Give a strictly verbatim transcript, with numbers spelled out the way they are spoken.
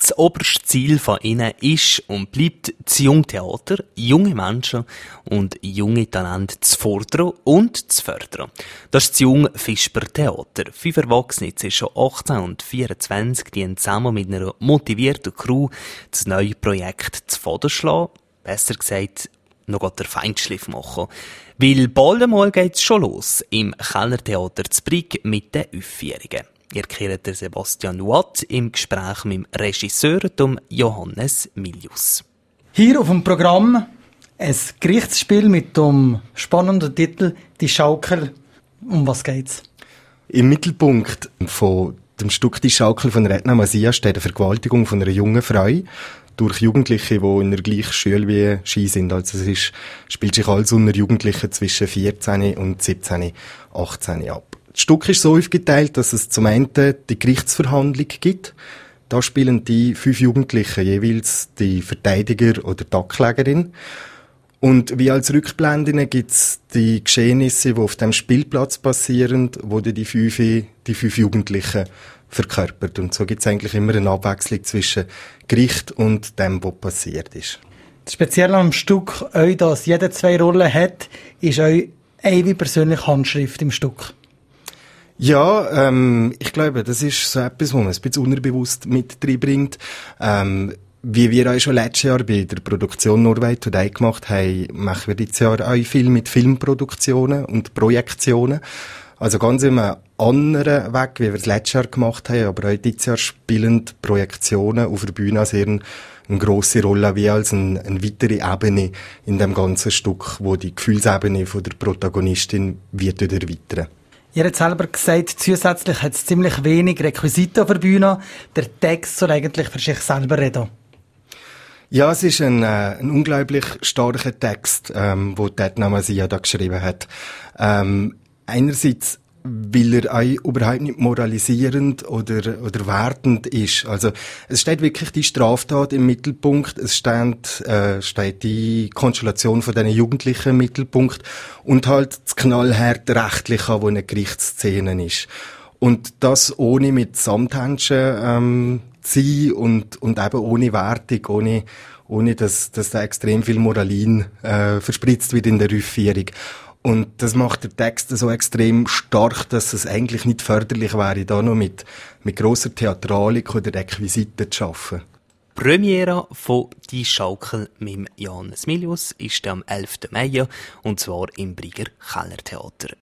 Das oberste Ziel von ihnen ist und bleibt das Jungtheater, junge Menschen und junge Talente zu fordern und zu fördern. Das ist das Junge Fisper Theater. Fünf Erwachsene zwischen achtzehn und vierundzwanzig, die zusammen mit einer motivierten Crew das neue Projekt zu Boden schlagen. Besser gesagt, noch den Feinschliff machen. Weil bald einmal geht's schon los im Kellertheater zu Brig mit den Aufführungen. Ihr kennt den Sebastian Watt im Gespräch mit dem Regisseur Johannes Milius. Hier auf dem Programm ein Gerichtsspiel mit dem spannenden Titel «Die Schaukel». Um was geht's? Im Mittelpunkt von dem Stück «Die Schaukel» von Edna Masia steht eine Vergewaltigung von einer jungen Frau durch Jugendliche, die in der gleichen Schule wie sie sind. Also es ist, spielt sich alles unter Jugendlichen zwischen vierzehn und siebzehn, achtzehn ab. Das Stück ist so aufgeteilt, dass es zum einen die Gerichtsverhandlung gibt. Da spielen die fünf Jugendlichen jeweils die Verteidiger oder die Anklägerin. Und wie als Rückblenden gibt es die Geschehnisse, die auf dem Spielplatz passieren, wo die fünf, die fünf Jugendlichen verkörpert. Und so gibt es eigentlich immer eine Abwechslung zwischen Gericht und dem, was passiert ist. Das Spezielle am Stück, euch, dass jeder zwei Rollen hat, ist euch eine persönliche Handschrift im Stück. Ja, ähm, ich glaube, das ist so etwas, was man ein bisschen unterbewusst mit reinbringt. Ähm, wie wir auch schon letztes Jahr bei der Produktion Norway Today gemacht haben, machen wir dieses Jahr auch viel mit Filmproduktionen und Projektionen. Also ganz in einem anderen Weg, wie wir es letztes Jahr gemacht haben, aber auch dieses Jahr spielen Projektionen auf der Bühne sehr eine, eine grosse Rolle, wie als eine, eine weitere Ebene in dem ganzen Stück, wo die Gefühlsebene von der Protagonistin wird erweitern. Ihr habt selber gesagt, zusätzlich hat es ziemlich wenig Requisiten auf der Bühne. Der Text soll eigentlich für sich selber reden. Ja, es ist ein, äh, ein unglaublich starker Text, ähm, wo Edna Masia da geschrieben hat. Ähm, einerseits, weil er auch überhaupt nicht moralisierend oder, oder wertend ist. Also, es steht wirklich die Straftat im Mittelpunkt, es steht, äh, steht die Konstellation von diesen Jugendlichen im Mittelpunkt und halt das knallharte Rechtliche, wo eine Gerichtsszene ist. Und das ohne mit Samthändchen, ähm, zu sein und, und eben ohne Wertung, ohne, ohne dass, dass da extrem viel Moralin, äh, verspritzt wird in der Aufführung. Und das macht der Text so extrem stark, dass es eigentlich nicht förderlich wäre, da noch mit, mit grosser Theatralik oder Requisiten zu arbeiten. Premiere von «Die Schaukel» mit Johannes Milius ist am elften Mai und zwar im Briger Kellertheater.